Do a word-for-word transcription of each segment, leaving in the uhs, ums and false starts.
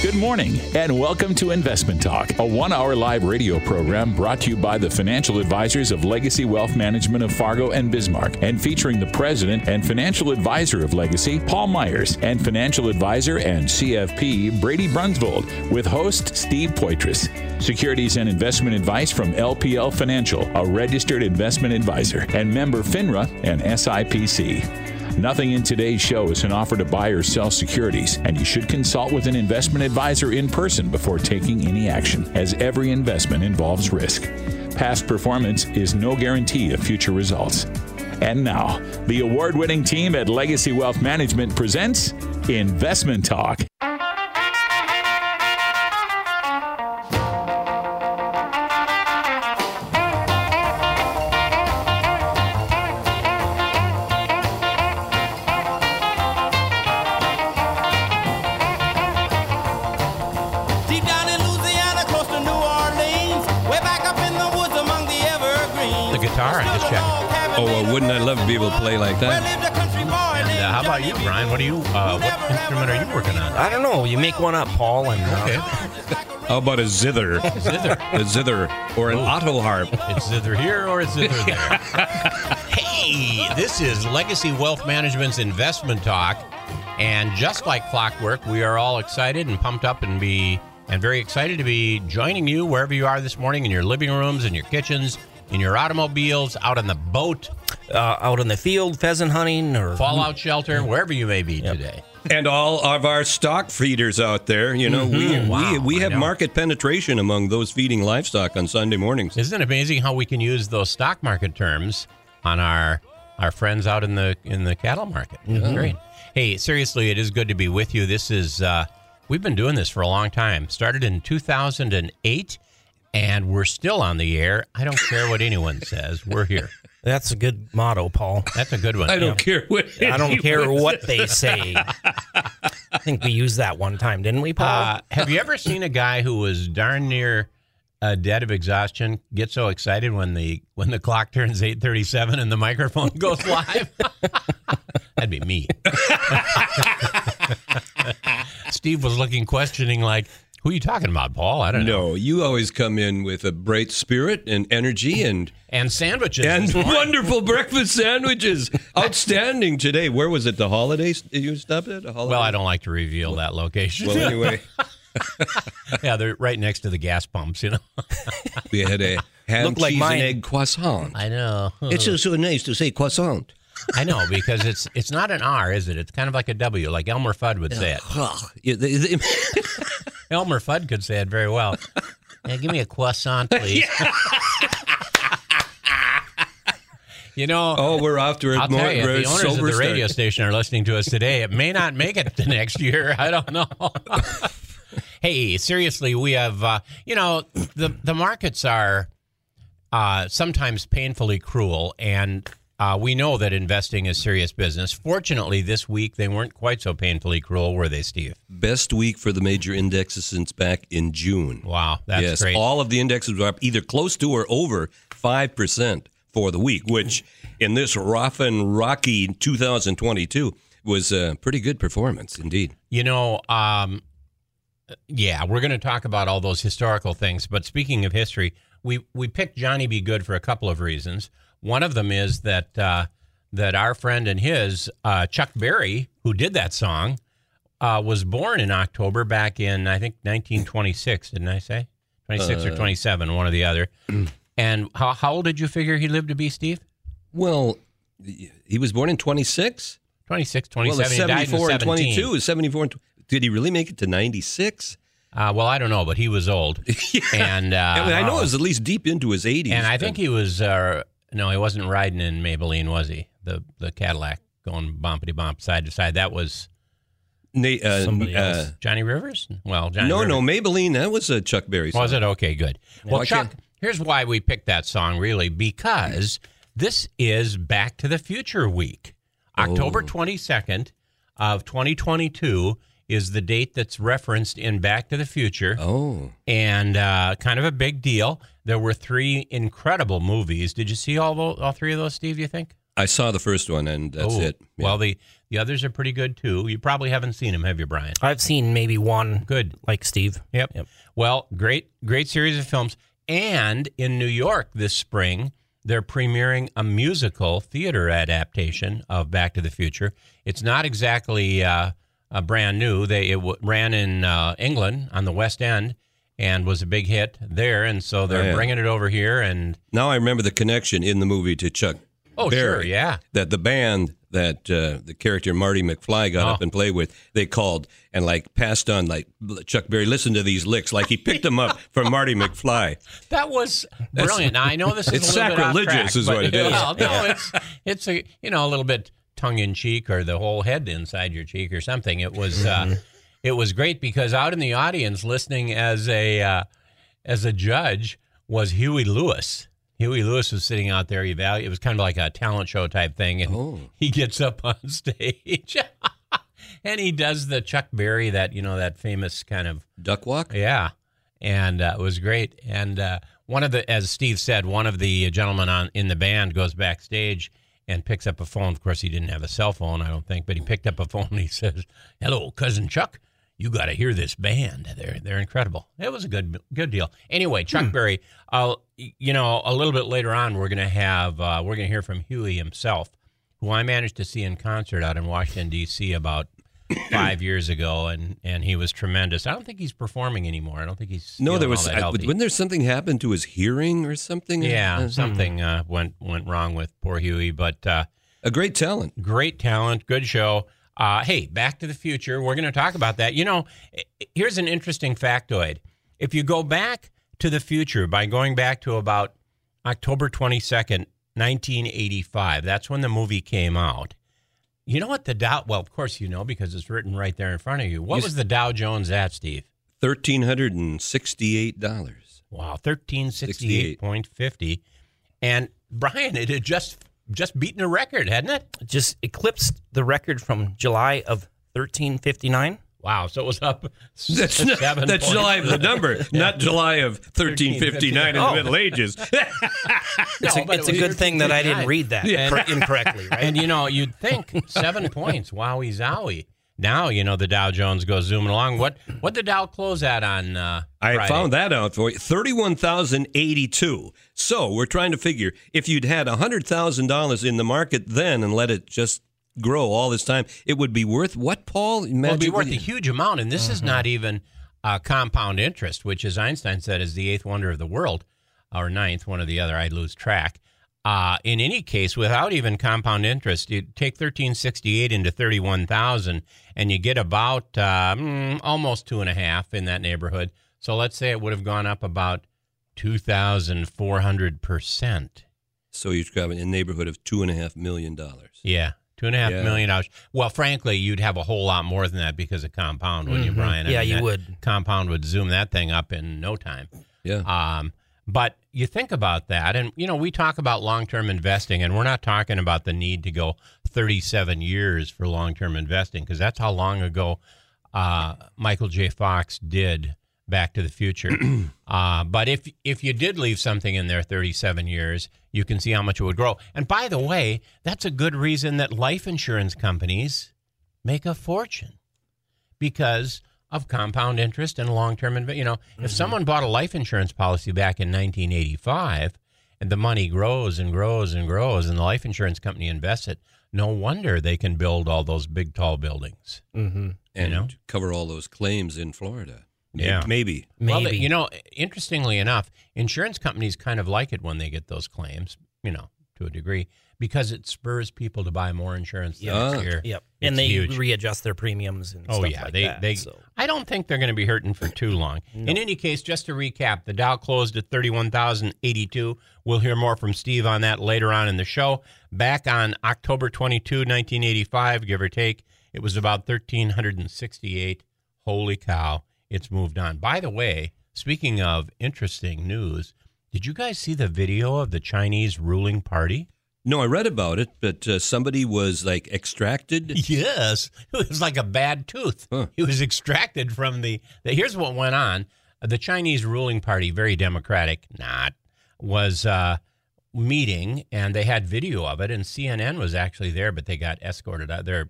Good morning, and welcome to Investment Talk, a one-hour live radio program brought to you by the financial advisors of Legacy Wealth Management of Fargo and Bismarck, and featuring the president and financial advisor of Legacy, Paul Myers, and financial advisor and C F P, Brady Brunsvold, with host Steve Poitras. Securities and investment advice from L P L Financial, a registered investment advisor, and member FINRA and S I P C. Nothing in today's show is an offer to buy or sell securities, and you should consult with an investment advisor in person before taking any action, as every investment involves risk. Past performance is no guarantee of future results. And now, the award-winning team at Legacy Wealth Management presents Investment Talk. Oh, well, wouldn't I love to be able to play like that? And uh, how about you, Brian? What are you? Uh, what instrument are you working on? I don't know. You make one up, Paul. And uh, okay. How about a zither? Zither. A zither or an Ooh. auto harp. It's zither here or it's zither there. Hey, this is Legacy Wealth Management's Investment Talk, and just like clockwork, we are all excited and pumped up and be and very excited to be joining you wherever you are this morning, in your living rooms, in your kitchens, in your automobiles, out on the boat, uh, out in the field, pheasant hunting, or fallout shelter, wherever you may be yep. today. And all of our stock feeders out there, you know, mm-hmm. we wow, we, we have market penetration among those feeding livestock on Sunday mornings. Isn't it amazing how we can use those stock market terms on our our friends out in the in the cattle market? Mm-hmm. That's great. Hey, seriously, it is good to be with you. This is uh, we've been doing this for a long time. Started in two thousand eight. And we're still on the air. I don't care what anyone says. We're here. That's a good motto, Paul. That's a good one. I don't yeah. care what I don't care what they say. I think we used that one time, didn't we, Paul? Uh, have you ever seen a guy who was darn near uh, dead of exhaustion get so excited when the when the clock turns eight thirty-seven and the microphone goes live? That'd be me. Steve was looking questioning like, who are you talking about, Paul? I don't know. No, you always come in with a bright spirit and energy and... And sandwiches. And wonderful breakfast sandwiches. Outstanding today. Where was it, the holidays? Did you stop at a holiday? Well, I don't like to reveal that location. Well, anyway. Yeah, they're right next to the gas pumps, you know. We had a ham, Looked like cheese, mine. and egg croissant. I know. It's so, so nice to say croissant. I know, because it's it's not an R, is it? It's kind of like a W, like Elmer Fudd would say it. Elmer Fudd could say it very well. Yeah, give me a croissant, please. You know, oh, we're off to a I'll more tell you, very if the owners of the sober radio start. station are listening to us today, it may not make it to next year. I don't know. Hey, seriously, we have, uh, you know, the, the markets are uh, sometimes painfully cruel, and Uh, we know that investing is serious business. Fortunately, this week, they weren't quite so painfully cruel, were they, Steve? Best week for the major indexes since back in June. Wow, that's yes, great. All of the indexes were up either close to or over five percent for the week, which in this rough and rocky two thousand twenty-two was a pretty good performance indeed. You know, um, yeah, we're going to talk about all those historical things. But speaking of history, we, we picked Johnny B. Good for a couple of reasons. One of them is that uh, that our friend and his, uh, Chuck Berry, who did that song, uh, was born in October back in, I think, nineteen twenty-six, didn't I say? twenty-six uh, or twenty-seven, one or the other. And how, how old did you figure he lived to be, Steve? Well, he was born in twenty-six? twenty-six, twenty-seven, well, he died in seventy-four and seventeen. twenty-two is seventy-four. And did he really make it to ninety-six? Uh, well, I don't know, but he was old. yeah. And uh, I, mean, I know it was at least deep into his eighties. And I think he was... Uh, No, he wasn't riding in Maybelline, was he? The the Cadillac going bumpity bump side to side. That was Na- uh, somebody else. Uh, Johnny Rivers? Well, Johnny no, Rivers. no, Maybelline. That was a Chuck Berry song. Was it? Okay, good. Well, Why Chuck, can't- here's why we picked that song, really, because this is Back to the Future week. October twenty-second of twenty twenty-two is the date that's referenced in Back to the Future. Oh. And uh, kind of a big deal. There were three incredible movies. Did you see all those, all three of those, Steve, you think? I saw the first one, and that's oh, it. Yeah. Well, the, The others are pretty good, too. You probably haven't seen them, have you, Brian? I've seen maybe one. Good. Like Steve. Yep. Yep. Well, great, great series of films. And in New York this spring, they're premiering a musical theater adaptation of Back to the Future. It's not exactly uh, uh, brand new. They It w- ran in uh, England on the West End and was a big hit there. And so they're Oh, yeah. bringing it over here. And Now I remember the connection in the movie to Chuck Oh, Berry. sure, yeah. That the band that uh, the character Marty McFly got Oh. up and played with, they called and like passed on, like, Chuck Berry, listen to these licks. Like he picked them up from Marty McFly. That was brilliant. Now, I know this is It's a little bit off sacrilegious track, is but- what it is. Well, no, it's it's a you know a little bit tongue in cheek, or the whole head inside your cheek, or something. It was Mm-hmm. uh, it was great because out in the audience, listening as a uh, as a judge, was Huey Lewis. Huey Lewis was sitting out there. Evalu- it was kind of like a talent show type thing, and Oh. he gets up on stage and he does the Chuck Berry, that you know that famous kind of. Duck walk? Yeah, and uh, it was great. And uh, one of the, as Steve said, one of the gentlemen on in the band goes backstage and picks up a phone. Of course, he didn't have a cell phone, I don't think, but he picked up a phone and he says, "Hello, cousin Chuck. You got to hear this band. They're they're incredible." It was a good good deal. Anyway, Chuck Berry. Uh, you know, a little bit later on, we're gonna have uh, we're gonna hear from Huey himself, who I managed to see in concert out in Washington D C about five years ago, and, and he was tremendous. I don't think he's performing anymore. I don't think he's No, there feeling was. all that I, healthy. wasn't there something happened to his hearing or something? yeah, Uh, something uh, went went wrong with poor Huey, but uh, A great talent. great talent, good show. Uh, hey, Back to the Future. We're going to talk about that. You know, here's an interesting factoid. If you go back to the future by going back to about October twenty-second, nineteen eighty-five, that's when the movie came out. You know what the Dow, well, of course you know because it's written right there in front of you. What You was the Dow Jones at, Steve? Thirteen hundred and sixty-eight dollars. Wow, thirteen sixty-eight point fifty. And Brian, it had just just beaten a record, hadn't it? Just eclipsed the record from July of thirteen fifty-nine. Wow, so it was up That's not, seven that's points. July of the number, not July of thirteen fifty-nine in the Oh. Middle Ages. It's, No, a, but it's it a was good thing that I didn't thirteen read that Yeah. cor- incorrectly, right? And, you know, you'd think seven points, wowie zowie. Now, you know, the Dow Jones goes zooming along. What what did Dow close at on uh, I Friday? found that out for you. thirty-one thousand eighty-two. So we're trying to figure if you'd had one hundred thousand dollars in the market then and let it just grow all this time, it would be worth what, Paul? Well, it'd be Imagine- worth a huge amount. And this is not even uh, compound interest, which, as Einstein said, is the eighth wonder of the world, or ninth, one or the other. I lose track. Uh, in any case, without even compound interest, you take thirteen sixty-eight into thirty-one thousand, and you get about uh, mm, almost two and a half in that neighborhood. So let's say it would have gone up about two thousand four hundred percent. So you're in a neighborhood of two and a half million dollars. Yeah, two and a half Yeah. million dollars. Well, frankly, you'd have a whole lot more than that because of compound, wouldn't you, Brian? I Yeah, mean, you that would. Compound would zoom that thing up in no time. Yeah. Um, but you think about that, and, you know, we talk about long-term investing, and we're not talking about the need to go thirty-seven years for long-term investing, because that's how long ago uh, Michael J. Fox did Back to the Future. uh, but if if you did leave something in there thirty-seven years, you can see how much it would grow. And by the way, that's a good reason that life insurance companies make a fortune, because of compound interest and long-term investment. You know, Mm-hmm. if someone bought a life insurance policy back in nineteen eighty-five and the money grows and grows and grows and the life insurance company invests it, no wonder they can build all those big, tall buildings. Mm-hmm. and know? cover all those claims in Florida. Yeah. Maybe. Well, Maybe. you know, interestingly enough, insurance companies kind of like it when they get those claims, you know, to a degree, because it spurs people to buy more insurance the Yeah. next year. Yep. It's And they huge. readjust their premiums and Oh stuff yeah, like they that. they. so. I don't think they're going to be hurting for too long. In any case, just to recap, the Dow closed at thirty-one thousand eighty-two. We'll hear more from Steve on that later on in the show. Back on October twenty-second, nineteen eighty-five, give or take, it was about thirteen sixty-eight. Holy cow! It's moved on. By the way, speaking of interesting news, did you guys see the video of the Chinese ruling party? No, I read about it, but uh, somebody was like extracted. Yes, it was like a bad tooth. Huh. It was extracted from the, the. Here's what went on: the Chinese ruling party, very democratic, not, was uh, meeting, and they had video of it, and C N N was actually there, but they got escorted out. Their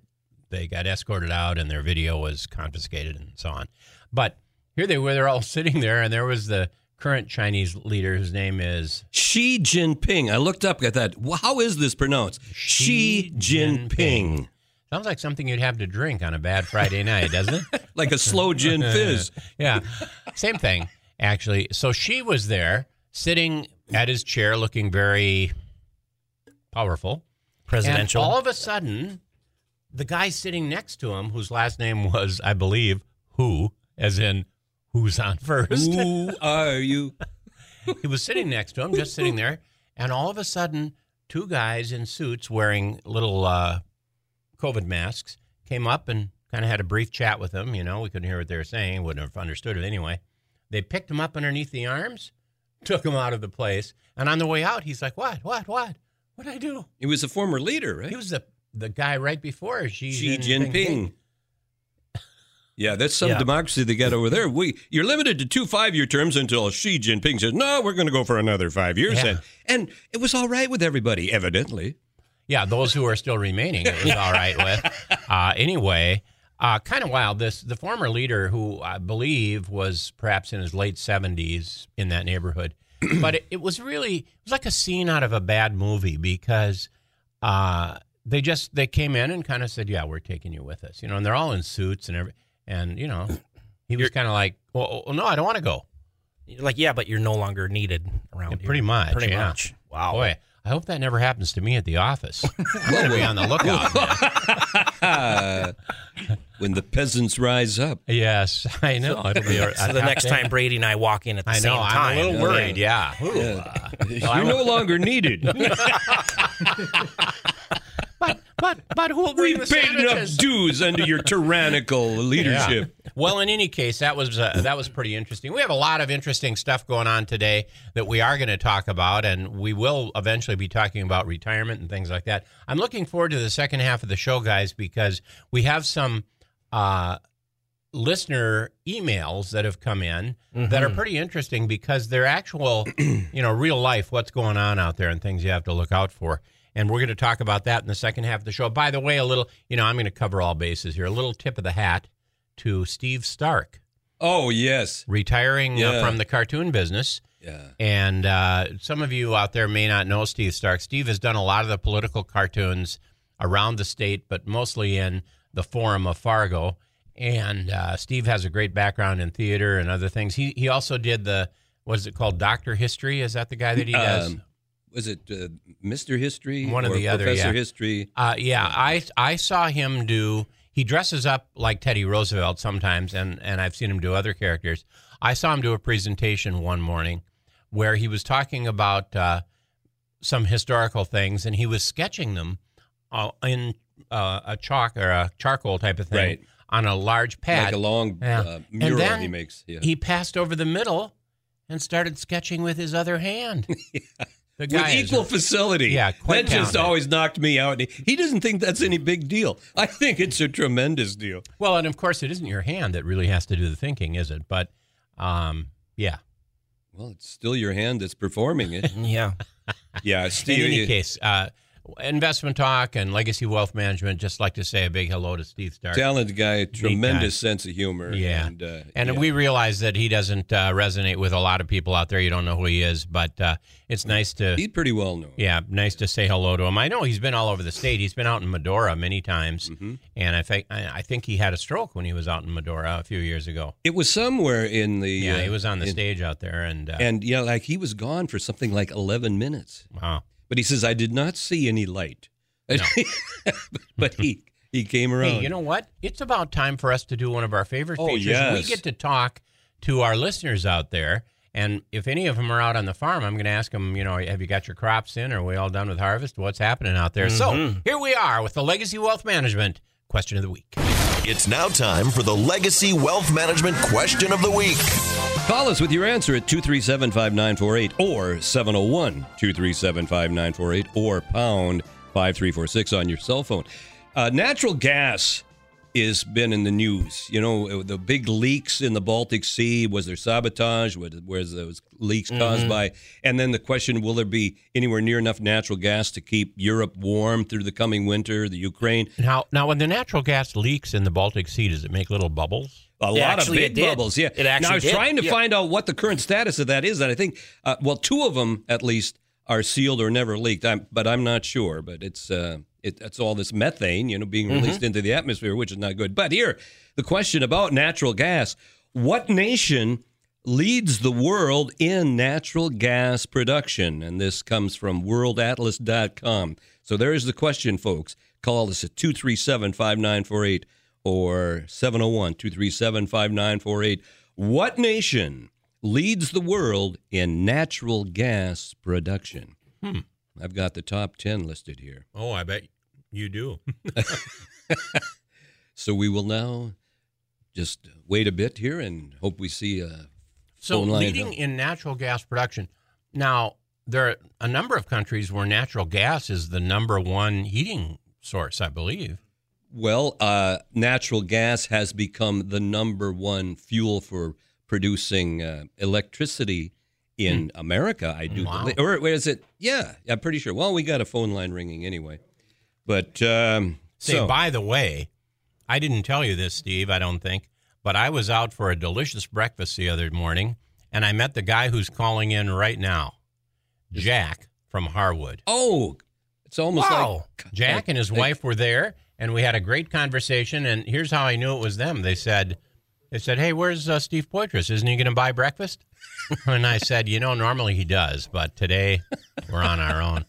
they got escorted out, and their video was confiscated and so on. But here they were, they're all sitting there, and there was the current Chinese leader whose name is Xi Jinping. I looked up at that. Well, how is this pronounced? Xi Jinping. Jinping. Sounds like something you'd have to drink on a bad Friday night, doesn't it? Like a slow gin fizz. Yeah, same thing, actually. So Xi was there, sitting at his chair, looking very powerful. Presidential. And all of a sudden, the guy sitting next to him, whose last name was, I believe, Hu, as in who's on first. Who are you? He was sitting next to him, just sitting there, and all of a sudden, two guys in suits wearing little uh, COVID masks came up and kind of had a brief chat with him. You know, we couldn't hear what they were saying, wouldn't have understood it anyway. They picked him up underneath the arms, took him out of the place, and on the way out, he's like, what, what, what? What'd I do? He was a former leader, right? He was the the guy right before Xi, Xi Jinping. Jinping. Yeah, that's some Yeah. democracy they got over there. We You're limited to two five-year terms until Xi Jinping says, no, we're going to go for another five years. Yeah. And, and it was all right with everybody, evidently. Yeah, those who are still remaining, it was all right with. Uh, anyway, uh, kind of wild. This the former leader, who I believe was perhaps in his late seventies, in that neighborhood, but it, it was really it was like a scene out of a bad movie because uh, they just they came in and kind of said, "Yeah, we're taking you with us," you know, and they're all in suits and every, and you know, he was kind of like, "Well, well, no, I don't want to go." You're like, yeah, but you're no longer needed around Yeah, here. pretty much, Pretty yeah. much. Wow. Boy, I hope that never happens to me at the office. We'll be on the lookout. Man. When the peasants rise up. Yes, I know. It'll be a, So the next time Brady and I walk in at the I same know. time. I'm a little worried. Yeah. Ooh, Yeah. uh, You're no longer needed. but but but who will We bring the paid enough sandwiches? dues under your tyrannical leadership. Yeah. Well, in any case, that was uh, that was pretty interesting. We have a lot of interesting stuff going on today that we are going to talk about, and we will eventually be talking about retirement and things like that. I'm looking forward to the second half of the show, guys, because we have some uh, listener emails that have come in Mm-hmm. that are pretty interesting because they're actual, you know, real life, what's going on out there and things you have to look out for. And we're going to talk about that in the second half of the show. By the way, a little, you know, I'm going to cover all bases here. A little tip of the hat to Steve Stark, Oh, yes. retiring uh, Yeah. from the cartoon business. Yeah. And uh, some of you out there may not know Steve Stark. Steve has done a lot of the political cartoons around the state, but mostly in the Forum of Fargo. And uh, Steve has a great background in theater and other things. He he also did the, what is it called, Doctor History? Is that the guy that he does? Um, was it uh, Mister History? One or the other, Professor yeah. History? Uh, yeah, I I saw him do. He dresses up like Teddy Roosevelt sometimes, and and I've seen him do other characters. I saw him do a presentation one morning where he was talking about uh, some historical things, and he was sketching them uh, in uh, a chalk or a charcoal type of thing Right. on a large pad. Like a long Yeah. uh, mural and then he makes. Yeah. he passed over the middle and started sketching with his other hand. The With guy is- equal facility. Yeah, quite That just talented. always knocked me out. He doesn't think that's any big deal. I think it's a tremendous deal. Well, and of course, it isn't your hand that really has to do the thinking, is it? But, um, yeah. Well, it's still your hand that's performing it. Yeah. Yeah, Steve. In any case, uh, Investment Talk and Legacy Wealth Management, just like to say a big hello to Steve Stark. Talented guy, tremendous sense of humor. Yeah. And, uh, And yeah. we realize that he doesn't uh, resonate with a lot of people out there. You don't know who he is, but uh, it's nice to, He's pretty well known. yeah, nice to say hello to him. I know he's been all over the state. He's been out in Medora many times, Mm-hmm. and I think I I think he had a stroke when he was out in Medora a few years ago. It was somewhere in the. Yeah, uh, he was on the in- stage out there, and, uh, And, yeah, like he was gone for something like eleven minutes. wow. But he says, I did not see any light. But he, he came around. Hey, you know what? It's about time for us to do one of our favorite Oh, features. yes. We get to talk to our listeners out there. And if any of them are out on the farm, I'm going to ask them, you know, have you got your crops in? Are we all done with harvest? What's happening out there? So here we are with the Legacy Wealth Management Question of the Week. It's now time for the Legacy Wealth Management Question of the Week. Call us with your answer at two three seven, five nine four eight or seven oh one, two three seven, five nine four eight or pound five three four six on your cell phone. Uh, natural gas has been in the news. You know, the big leaks in the Baltic Sea. Was there sabotage? Was those leaks caused mm-hmm. by? And then the question, will there be anywhere near enough natural gas to keep Europe warm through the coming winter, the Ukraine? Now, now, when the natural gas leaks in the Baltic Sea, does it make little bubbles? A it lot of big did. bubbles, yeah. It actually now, I was did. trying to yeah. find out what the current status of that is, and I think, uh, well, two of them, at least, are sealed or never leaked, I'm, but I'm not sure. But it's... Uh, It, it's all this methane, you know, being released mm-hmm. into the atmosphere, which is not good. But here, the question about natural gas. What nation leads the world in natural gas production? And this comes from world atlas dot com. So there is the question, folks. Call us at two three seven, five nine four eight or seven oh one, two three seven, five nine four eight. What nation leads the world in natural gas production? Hmm. I've got the top ten listed here. Oh, I bet you do. So we will now just wait a bit here and hope we see a So phone line leading help. in natural gas production. Now, there are a number of countries where natural gas is the number one heating source, I believe. Well, uh, natural gas has become the number one fuel for producing uh, electricity in hmm. America, I do wow. believe. Or where is it? Yeah, I'm pretty sure. Well, we got a phone line ringing anyway. But, um, Say, so. by the way, I didn't tell you this, Steve, I don't think, but I was out for a delicious breakfast the other morning, and I met the guy who's calling in right now, Jack from Harwood. Oh, it's almost wow. like... Jack and his like, wife were there, and we had a great conversation, and here's how I knew it was them. They said, they said, hey, where's uh, Steve Poitras? Isn't he going to buy breakfast? And I said, you know, normally he does, but today we're on our own.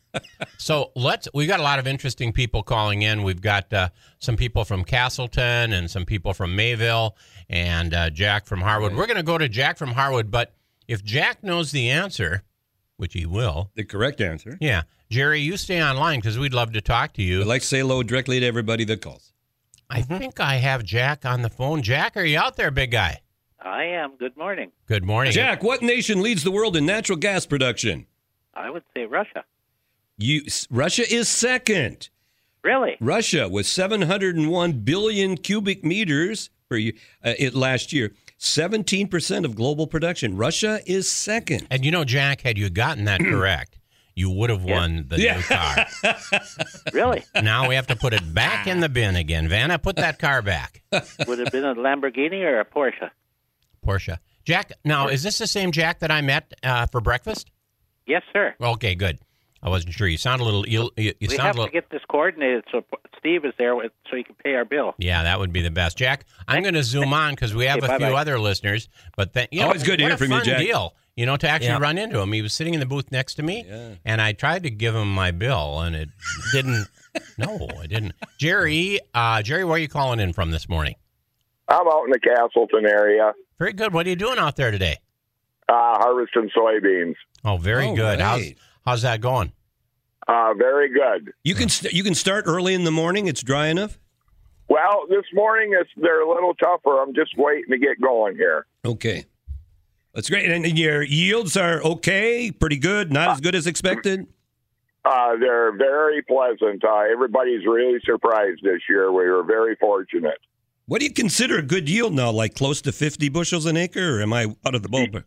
So let's, we got a lot of interesting people calling in. We've got uh, some people from Castleton and some people from Mayville and uh, Jack from Harwood. We're going to go to Jack from Harwood, but if Jack knows the answer, which he will. The correct answer. Yeah. Jerry, you stay online because we'd love to talk to you. I'd like to say hello directly to everybody that calls. I Mm-hmm. think I have Jack on the phone. Jack, are you out there, big guy? I am. Good morning. Good morning. Jack, what nation leads the world in natural gas production? I would say Russia. You, Russia is second. Really? Russia with seven hundred one billion cubic meters per year, uh, it last year, seventeen percent of global production. Russia is second. And you know, Jack, had you gotten that correct, you would have won the Yeah. new car. Really? Now we have to put it back in the bin again. Vanna, put that car back. Would it have been a Lamborghini or a Porsche? Porsche. Jack, now, is this the same Jack that I met uh, for breakfast? Yes, sir. Okay, good. I wasn't sure. You sound a little... You, you, you we sound have a little, to get this coordinated so Steve is there with, so he can pay our bill. Yeah, that would be the best. Jack, I'm going to zoom on because we have Okay, a few bye-bye. other listeners. But then, you know, Always good to what hear a from you, fun Jack. deal, you know, to actually Yeah. run into him. He was sitting in the booth next to me, Yeah. and I tried to give him my bill, and it didn't. No, I didn't. Jerry, uh, Jerry, where are you calling in from this morning? I'm out in the Castleton area, Very good. What are you doing out there today? uh, harvesting soybeans. Oh, very All good. How's right. how's that going? Uh, very good. You can st- you can start early in the morning. It's dry enough. Well, this morning it's, they're a little tougher. I'm just waiting to get going here. Okay, that's great. And your yields are okay, pretty good, not as good as expected. Uh, they're very pleasant. Uh, everybody's really surprised this year. We were very fortunate. What do you consider a good yield now? Like close to fifty bushels an acre, or am I out of the ballpark?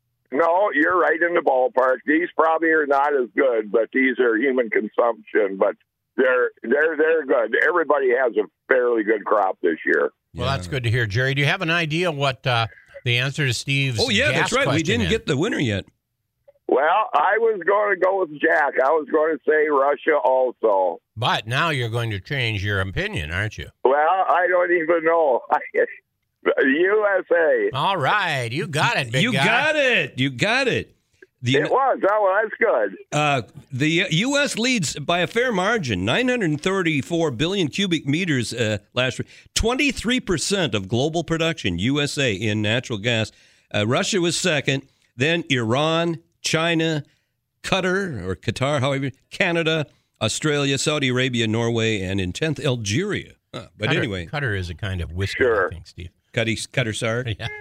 No, you're right in the ballpark. These probably are not as good, but these are human consumption. But they're they're they're good. Everybody has a fairly good crop this year. Well, that's good to hear, Jerry. Do you have an idea what uh, the answer to Steve's Oh yeah, gas that's right. We question didn't is? get the winner yet. Well, I was going to go with Jack. I was going to say Russia also. But now you're going to change your opinion, aren't you? Well, I don't even know. U S A. All right, you got it, big You guy. got it. You got it. The, It was. Oh, well, that's good. Uh, the U S leads by a fair margin, nine hundred thirty-four billion cubic meters uh, last year. twenty-three percent of global production, U S A, in natural gas. Uh, Russia was second, then Iran, China, Qatar, or Qatar, however, Canada, Australia, Saudi Arabia, Norway, and in tenth, Algeria. Uh, but Cutter, anyway, Cutter is a kind of whiskey, Sure. I think, Steve. Qatar, Qatar, sorry. Yeah.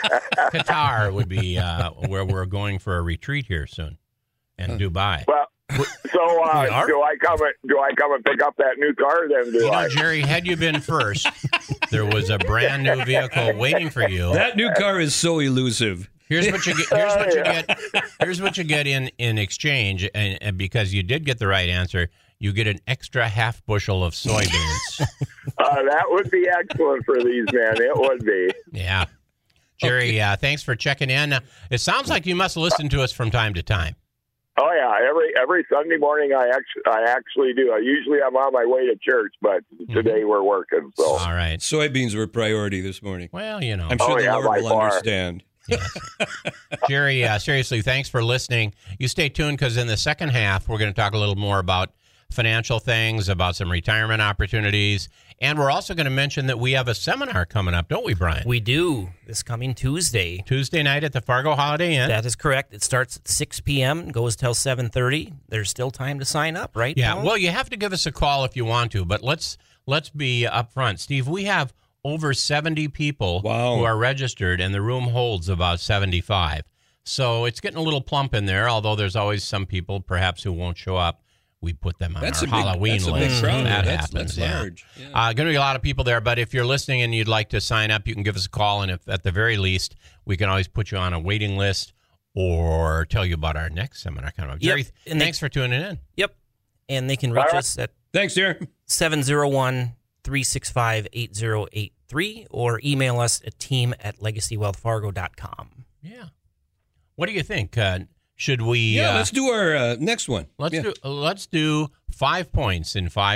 Qatar would be uh, where we're going for a retreat here soon, and Dubai. Well, So uh, We are? do I come and do I come and pick up that new car then? Do You know, I? Jerry, had you been first, there was a brand new vehicle waiting for you. That new car is so elusive. Here's what you get. Here's what you get. Here's what you get in in exchange, and, and because you did get the right answer, you get an extra half bushel of soybeans. Uh, that would be excellent for these men. It would be. Yeah, Jerry. Uh, thanks for checking in. Uh, it sounds like you must listen to us from time to time. Oh yeah, every every Sunday morning I actually I actually do. I usually I'm on my way to church, but today we're working. So All right. Soybeans were a priority this morning. Well, you know. I'm sure Oh, the yeah, Lord by will far. understand. Yes. Jerry, uh, seriously, thanks for listening. You stay tuned because in the second half, we're going to talk a little more about financial things, about some retirement opportunities, and we're also going to mention that we have a seminar coming up, don't we, Brian? We do this coming Tuesday. Tuesday night at the Fargo Holiday Inn. That is correct. It starts at six p.m., goes till seven thirty. There's still time to sign up, right? Yeah, Paul? well, you have to give us a call if you want to, but let's let's be upfront. Steve, we have over seventy people Wow. who are registered, and the room holds about seventy-five. So it's getting a little plump in there, although there's always some people perhaps who won't show up. We put them on That's our a big, Halloween that's a list. big crowd. That That's, happens, that's yeah. large. Yeah. Uh, going to be a lot of people there, but if you're listening and you'd like to sign up, you can give us a call, and if at the very least, we can always put you on a waiting list or tell you about our next seminar coming up. Yep, Jerry, and they- thanks for tuning in. Yep. And they can reach All right. us at Thanks, dear. seven oh one, three six five, eight oh eight three or email us at team at legacy wealth fargo dot com. Yeah. What do you think? Uh, should we? Yeah, uh, let's do our uh, next one. let's Yeah. do. uh, Let's do five points in five.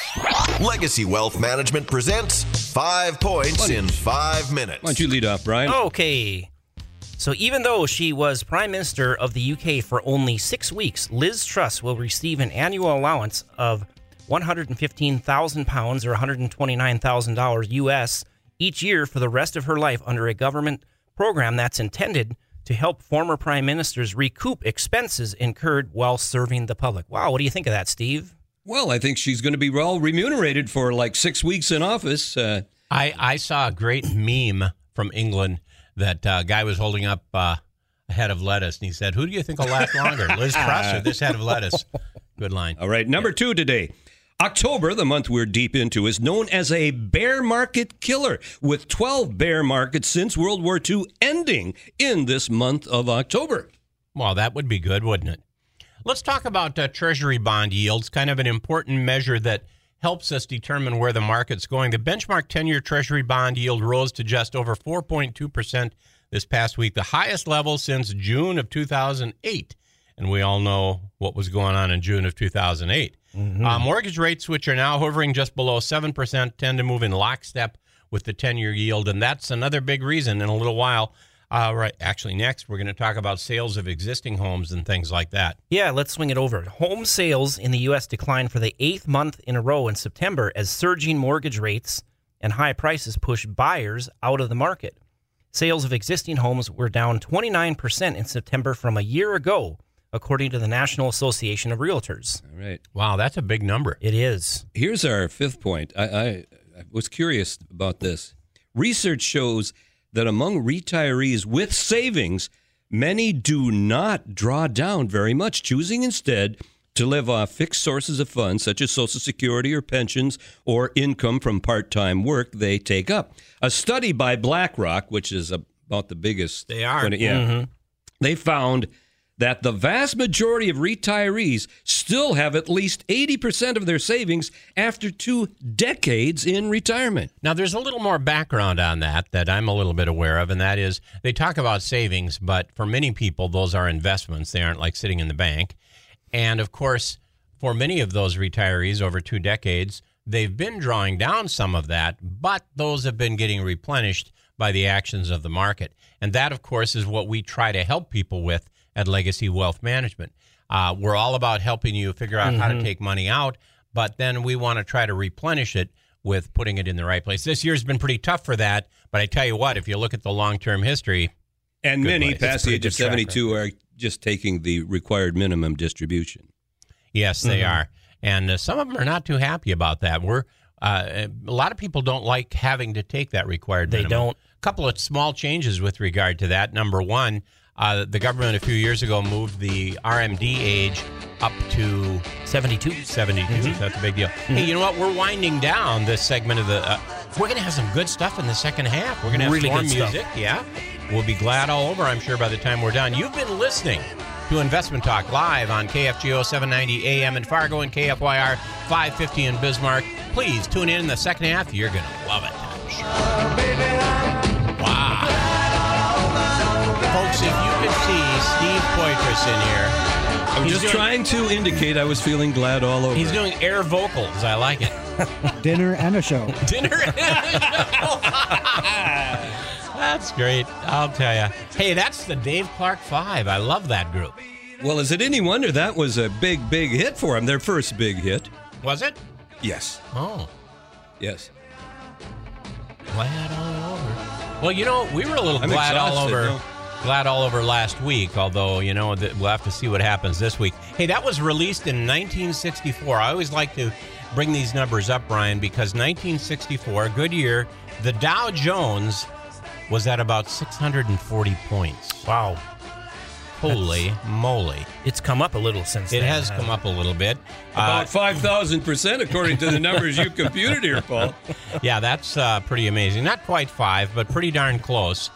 Legacy Wealth Management presents Five Points in Five Minutes. Why don't you lead off, Brian? Okay. So even though she was Prime Minister of the U K for only six weeks, Liz Truss will receive an annual allowance of one hundred fifteen thousand pounds or one hundred twenty-nine thousand dollars U S each year for the rest of her life under a government program that's intended to help former prime ministers recoup expenses incurred while serving the public. Wow, what do you think of that, Steve? Well, I think she's going to be well remunerated for like six weeks in office. Uh, I I saw a great meme from England that uh, guy was holding up uh, a head of lettuce, and he said, "Who do you think will last longer, Liz Truss or this head of lettuce?" Good line. all right, number two today. October, the month we're deep into, is known as a bear market killer, with twelve bear markets since World War Two ending in this month of October. Well, that would be good, wouldn't it? Let's talk about uh, Treasury bond yields, kind of an important measure that helps us determine where the market's going. The benchmark ten-year Treasury bond yield rose to just over four point two percent this past week, the highest level since June of two thousand eight. And we all know what was going on in June of two thousand eight. Mm-hmm. Uh, mortgage rates, which are now hovering just below seven percent, tend to move in lockstep with the ten-year yield, and that's another big reason in a little while. Uh, right, actually, next, we're going to talk about sales of existing homes and things like that. Yeah, let's swing it over. Home sales in the U S declined for the eighth month in a row in September as surging mortgage rates and high prices pushed buyers out of the market. Sales of existing homes were down twenty-nine percent in September from a year ago, according to the National Association of Realtors. All right. Wow, that's a big number. It is. Here's our fifth point. I, I, I was curious about this. Research shows that among retirees with savings, many do not draw down very much, choosing instead to live off fixed sources of funds such as Social Security or pensions or income from part-time work they take up. A study by BlackRock, which is about the biggest. They are. Yeah. Mm-hmm. They found that the vast majority of retirees still have at least eighty percent of their savings after two decades in retirement. Now, there's a little more background on that that I'm a little bit aware of, and that is they talk about savings, but for many people, those are investments. They aren't like sitting in the bank. And, of course, for many of those retirees over two decades, they've been drawing down some of that, but those have been getting replenished by the actions of the market. And that, of course, is what we try to help people with at Legacy Wealth Management. Uh, we're all about helping you figure out mm-hmm. how to take money out, but then we want to try to replenish it with putting it in the right place. This year's been pretty tough for that, but I tell you what, if you look at the long-term history, and good many place. past the age of seventy-two are just taking the required minimum distribution. Yes, they mm-hmm. are. And uh, some of them are not too happy about that. We're uh, a lot of people don't like having to take that required They minimum. don't. A couple of small changes with regard to that. Number one, Uh, the government a few years ago moved the R M D age up to seventy-two. seventy-two. Mm-hmm. So that's a big deal. Mm-hmm. Hey, you know what? We're winding down this segment of the. Uh, we're going to have some good stuff in the second half. We're going to have really more good music. Stuff. Yeah, we'll be glad all over. I'm sure by the time we're done. You've been listening to Investment Talk live on K F G O seven ninety A M in Fargo and K F Y R five fifty in Bismarck. Please tune in in the second half. You're going to love it, I'm sure. Wow. Folks, if you could see Steve Poitras in here. I'm just doing, trying to indicate I was feeling glad all over. He's doing air vocals. I like it. Dinner and a show. Dinner and a show. That's great. I'll tell you. Hey, that's the Dave Clark Five. I love that group. Well, is it any wonder that was a big, big hit for them? Their first big hit. Was it? Yes. Oh. Yes. Glad all over. Well, you know, we were a little I'm glad exhausted, all over. No? Glad all over last week, although, you know, we'll have to see what happens this week. Hey, that was released in nineteen sixty-four. I always like to bring these numbers up, Brian, because nineteen sixty-four, a good year, the Dow Jones was at about six hundred forty points. Wow. Holy That's, moly. It's come up a little since It then. has come up a little bit. About uh, five thousand percent, according to the numbers you computed here, Paul. Yeah, that's uh, pretty amazing. Not quite five, but pretty darn close.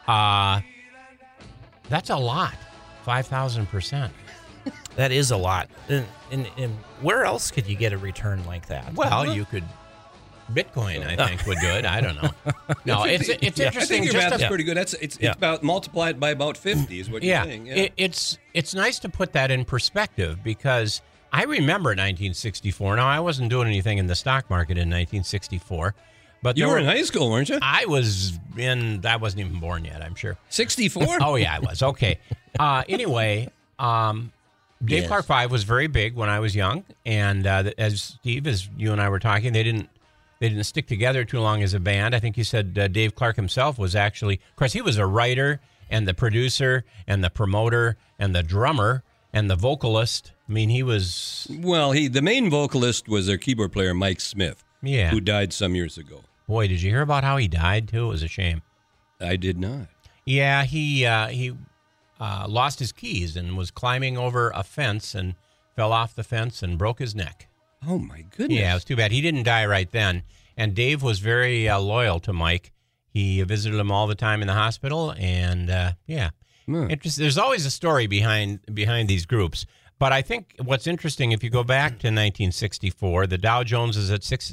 Uh, that's a lot. five thousand percent. That is a lot. And, and, and where else could you get a return like that? Well, you could... Bitcoin, I think, would do it. I don't know. No, it's it's yeah, interesting. I think your just math to, is pretty good. That's it's, yeah. it's about multiply it by about fifty is what you're yeah, saying. Yeah, it, it's it's nice to put that in perspective because I remember nineteen sixty-four. Now, I wasn't doing anything in the stock market in nineteen sixty-four, but you there were were, in high school, weren't you? I was in. I wasn't even born yet. I'm sure. sixty-four. Oh yeah, I was. Okay. Uh, anyway, um, Dave Yes. Clark Five was very big when I was young, and uh, as Steve, as you and I were talking, they didn't. They didn't stick together too long as a band. I think you said uh, Dave Clark himself was actually, of course, he was a writer and the producer and the promoter and the drummer and the vocalist. I mean, he was... Well, he the main vocalist was their keyboard player, Mike Smith, Yeah. who died some years ago. Boy, did you hear about how he died, too? It was a shame. I did not. Yeah, he uh, he uh, lost his keys and was climbing over a fence and fell off the fence and broke his neck. Oh, my goodness. Yeah, it was too bad. He didn't die right then. And Dave was very uh, loyal to Mike. He visited him all the time in the hospital. And, uh, yeah, Hmm. Interest, there's always a story behind behind these groups. But I think what's interesting, if you go back to nineteen sixty-four, the Dow Jones is at six,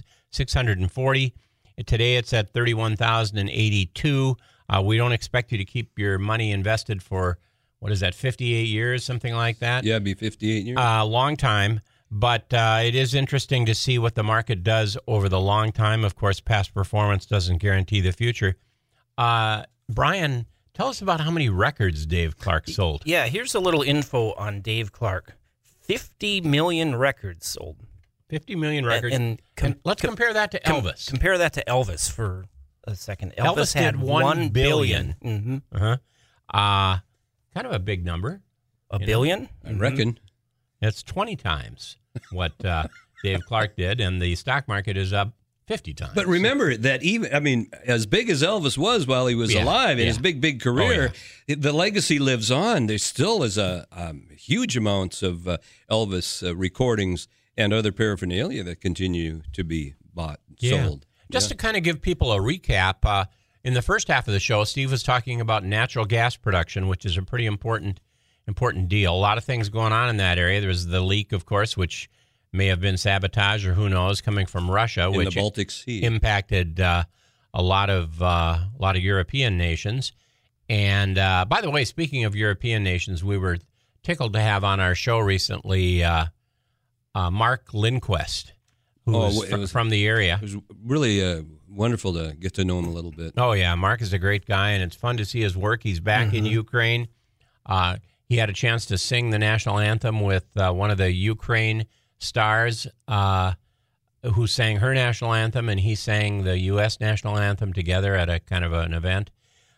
640. Today it's at thirty-one thousand eighty-two. Uh, we don't expect you to keep your money invested for, what is that, fifty-eight years, something like that? Yeah, it'd be fifty-eight years. A uh, long time. But uh, it is interesting to see what the market does over the long time. Of course, past performance doesn't guarantee the future. Uh, Brian, tell us about how many records Dave Clark sold. Yeah, here's a little info on Dave Clark. fifty million records sold. fifty million records. And, and, com- and let's com- compare that to com- Elvis. Compare that to Elvis for a second. Elvis, Elvis did had one one billion. billion. Mm-hmm. Uh-huh. Uh, kind of a big number. A You billion? I reckon. It's twenty times what uh, Dave Clark did, and the stock market is up fifty times. But remember that even, I mean, as big as Elvis was while he was Yeah, alive in yeah. his big, big career, it- the legacy lives on. There still is a um, huge amounts of uh, Elvis uh, recordings and other paraphernalia that continue to be bought, Yeah. sold. Just Yeah. to kind of give people a recap, uh, in the first half of the show, Steve was talking about natural gas production, which is a pretty important important deal. A lot of things going on in that area. There's the leak, of course, which may have been sabotage or who knows, coming from Russia, in which the Baltic Sea. impacted uh, a lot of uh, a lot of European nations. And uh, by the way, speaking of European nations, we were tickled to have on our show recently uh, uh, Mark Lindquist, who Oh, was, it fr- was- from the area. It was really uh, wonderful to get to know him a little bit. Oh, yeah. Mark is a great guy, and it's fun to see his work. He's back in Ukraine. Uh, he had a chance to sing the national anthem with uh, one of the Ukraine stars uh, who sang her national anthem, and he sang the U S national anthem together at a kind of an event.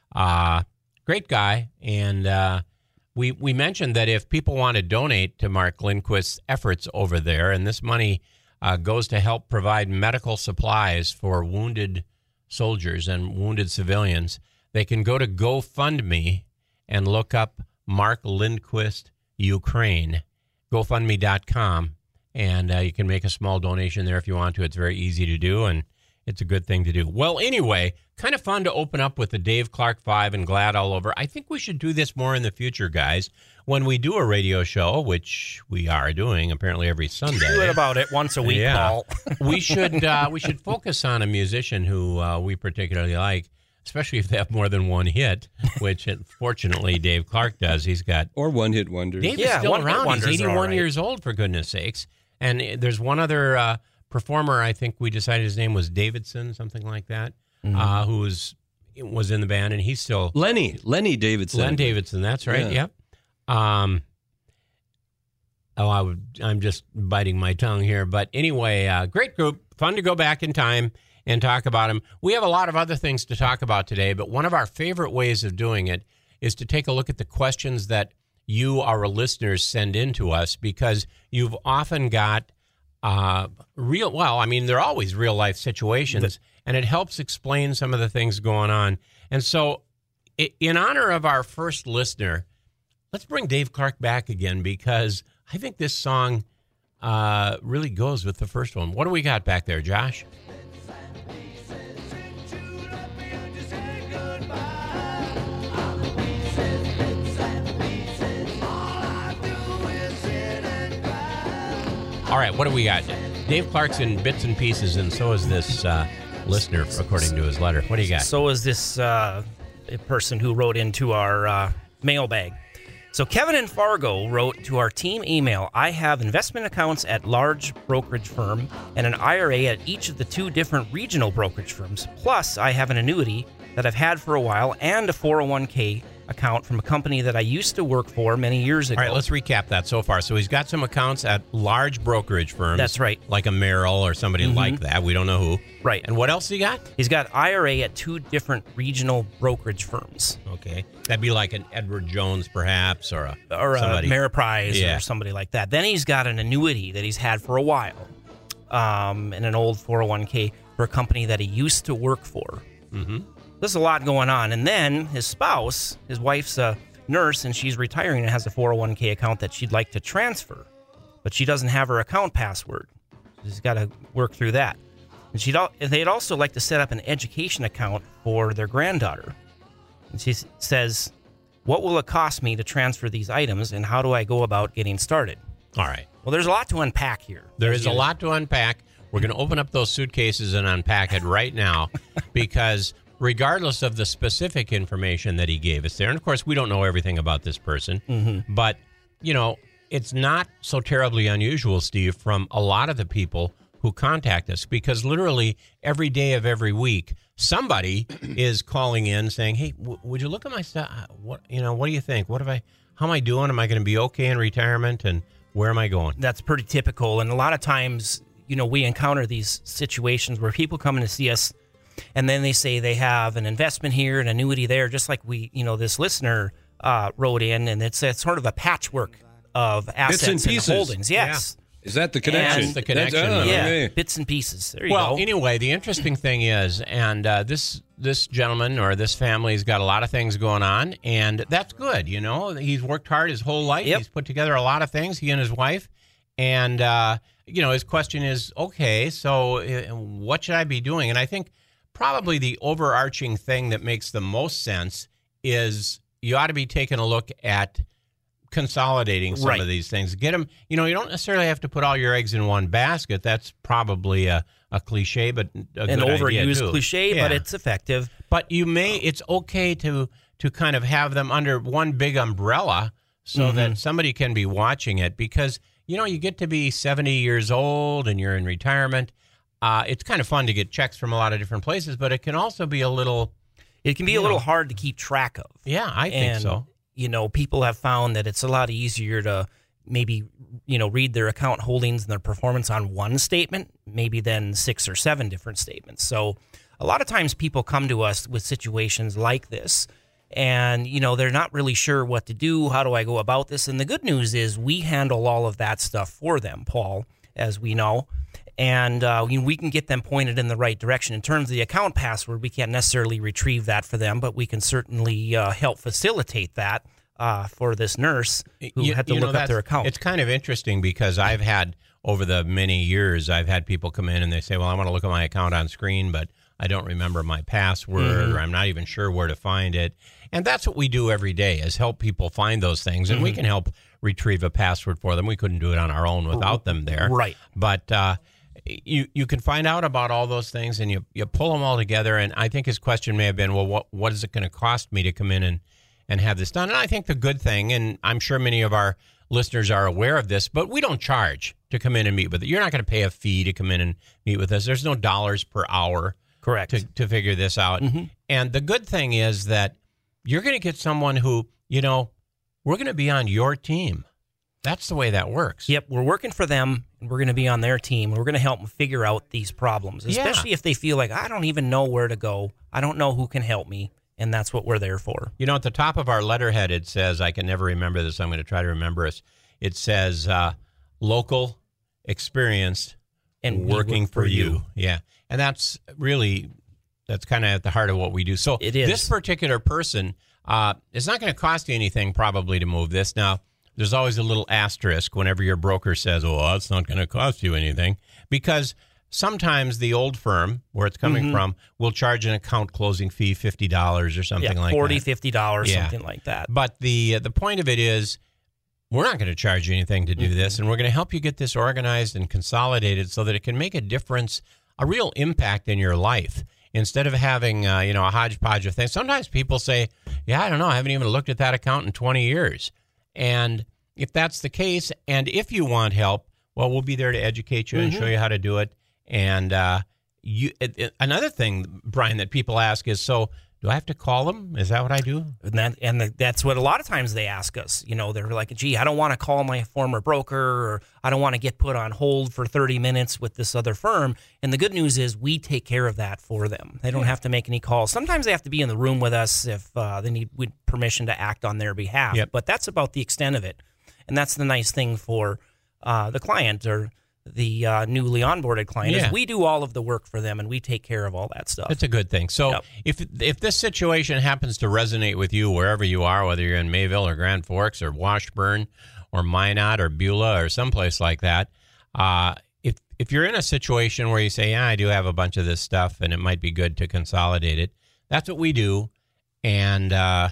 Uh, great guy. And uh, we, we mentioned that if people want to donate to Mark Lindquist's efforts over there, and this money uh, goes to help provide medical supplies for wounded soldiers and wounded civilians, they can go to GoFundMe, and look up Mark Lindquist Ukraine, GoFundMe dot com, and uh, you can make a small donation there if you want to. It's very easy to do, and it's a good thing to do. Well, anyway, kind of fun to open up with the Dave Clark Five and Glad All Over. I think we should do this more in the future, guys. When we do a radio show, which we are doing apparently every Sunday. Do it about it once a week, yeah. Paul. we should uh, we should focus on a musician who uh, we particularly like, especially if they have more than one hit, which fortunately Dave Clark does. He's got or one hit wonders. Dave yeah, is still around. He's eighty-one right. years old, for goodness sakes. And there's one other uh, performer. I think we decided his name was Davidson, something like that, mm-hmm. uh, who was was in the band, and he's still Lenny Lenny Davidson. Len Davidson, that's right. Yeah. Yep. Um, oh, I would, I'm just biting my tongue here, but anyway, uh, great group, fun to go back in time and talk about them. We have a lot of other things to talk about today, but one of our favorite ways of doing it is to take a look at the questions that you, our listeners, send in to us, because you've often got uh, real, well, I mean, they're always real life situations, and it helps explain some of the things going on. And so in honor of our first listener, let's bring Dave Clark back again, because I think this song uh, really goes with the first one. What do we got back there, Josh? All right, what do we got? Dave Clark's in bits and pieces, and so is this uh, listener, according to his letter. What do you got? So is this uh, person who wrote into our uh, mailbag. So Kevin in Fargo wrote to our team email, I have investment accounts at large brokerage firm and an I R A at each of the two different regional brokerage firms. Plus, I have an annuity that I've had for a while and a four oh one k account from a company that I used to work for many years ago. All right, let's recap that so far. So he's got some accounts at large brokerage firms. That's right. Like a Merrill or somebody mm-hmm. like that. We don't know who. Right. And what else he got? He's got I R A at two different regional brokerage firms. Okay. That'd be like an Edward Jones, perhaps, or a or a somebody. Ameriprise yeah. or somebody like that. Then he's got an annuity that he's had for a while, um, and an old four oh one k for a company that he used to work for. Mm-hmm. There's a lot going on. And then his spouse, his wife's a nurse, and she's retiring and has a four oh one k account that she'd like to transfer, but she doesn't have her account password. She's got to work through that. And she'd al- they'd also like to set up an education account for their granddaughter. And she s- says, what will it cost me to transfer these items, and how do I go about getting started? All right. Well, there's a lot to unpack here. There is a lot to unpack. We're going to open up those suitcases and unpack it right now because regardless of the specific information that he gave us there, and of course, we don't know everything about this person, mm-hmm. but, you know, it's not so terribly unusual, Steve, from a lot of the people who contact us, because literally every day of every week, somebody is calling in saying, hey, w- would you look at my stuff? What, you know, what do you think? What have I, how am I doing? Am I going to be okay in retirement? And where am I going? That's pretty typical. And a lot of times, you know, we encounter these situations where people come in to see us and then they say they have an investment here, an annuity there, just like we, you know, this listener uh, wrote in, and it's, it's sort of a patchwork of assets Bits and and, pieces. holdings. Yes. Yeah. Is that the connection? That's the connection. That's, oh, yeah, okay. bits and pieces. There you well, go. anyway, the interesting thing is, and uh, this this gentleman or this family's got a lot of things going on, and that's good. You know, he's worked hard his whole life. Yep. He's put together a lot of things, he and his wife. And, uh, you know, his question is, okay, so uh, what should I be doing? And I think probably the overarching thing that makes the most sense is you ought to be taking a look at consolidating some right. of these things. Get them, you know, you don't necessarily have to put all your eggs in one basket. That's probably a, a cliche, but a An good idea overused too. cliche, Yeah. but it's effective. But you may, it's okay to to kind of have them under one big umbrella so Mm-hmm. that somebody can be watching it, because, you know, you get to be seventy years old and you're in retirement. Uh, it's kind of fun to get checks from a lot of different places, but it can also be a little... It can be a little hard to keep track of. Yeah, I think and, so. You know, people have found that it's a lot easier to maybe, you know, read their account holdings and their performance on one statement, maybe than six or seven different statements. So a lot of times people come to us with situations like this, and, you know, they're not really sure what to do. How do I go about this? And the good news is we handle all of that stuff for them, Paul, as we know. and uh, we, we can get them pointed in the right direction. In terms of the account password, we can't necessarily retrieve that for them, but we can certainly uh, help facilitate that uh, for this nurse who you, had to you look know, up their account. It's kind of interesting because I've had, over the many years, I've had people come in and they say, well, I want to look at my account on screen, but I don't remember my password, Mm-hmm. or I'm not even sure where to find it. And that's what we do every day, is help people find those things. And Mm-hmm. we can help retrieve a password for them. We couldn't do it on our own without them there. Right. But uh, you you can find out about all those things, and you, you pull them all together. And I think his question may have been, well, what what is it going to cost me to come in and, and have this done? And I think the good thing, and I'm sure many of our listeners are aware of this, but we don't charge to come in and meet with it. You're not going to pay a fee to come in and meet with us. There's no dollars per hour. Correct. To, to figure this out. Mm-hmm. And the good thing is that you're going to get someone who, you know, we're going to be on your team. That's the way that works. Yep, we're working for them, and we're going to be on their team. We're going to help them figure out these problems, especially Yeah. if they feel like, I don't even know where to go. I don't know who can help me, and that's what we're there for. You know, at the top of our letterhead, it says, I can never remember this. I'm going to try to remember it. It says, uh, local, experienced, And we working work for for you. you. Yeah. And that's really, that's kind of at the heart of what we do. So It is. this particular person, uh, it's not going to cost you anything probably to move this. Now, there's always a little asterisk whenever your broker says, oh, it's not going to cost you anything, because sometimes the old firm where it's coming Mm-hmm. from will charge an account closing fee, fifty dollars or something Yeah, like forty dollars, that. fifty dollars, Yeah. something like that. But the uh, the point of it is, we're not going to charge you anything to do Mm-hmm. this, and we're going to help you get this organized and consolidated so that it can make a difference, a real impact in your life. Instead of having uh, you know a hodgepodge of things. Sometimes people say, yeah, I don't know, I haven't even looked at that account in twenty years. And if that's the case, and if you want help, well, we'll be there to educate you and show you how to do it. And uh, you it, it- another thing, Brian, that people ask is, so do I have to call them? Is that what I do? And that, and the, that's what a lot of times they ask us. You know, they're like, gee, I don't want to call my former broker, or I don't want to get put on hold for thirty minutes with this other firm. And the good news is we take care of that for them. They don't have to make any calls. Sometimes they have to be in the room with us if uh, they need with permission to act on their behalf. Yep. But that's about the extent of it. And that's the nice thing for uh, the client, or the uh, newly onboarded client, Yeah. is we do all of the work for them, and we take care of all that stuff. That's a good thing. So Yep. if if this situation happens to resonate with you wherever you are, whether you're in Mayville or Grand Forks or Washburn or Minot or Beulah or someplace like that, uh, if if you're in a situation where you say, yeah, I do have a bunch of this stuff and it might be good to consolidate it, that's what we do. And uh,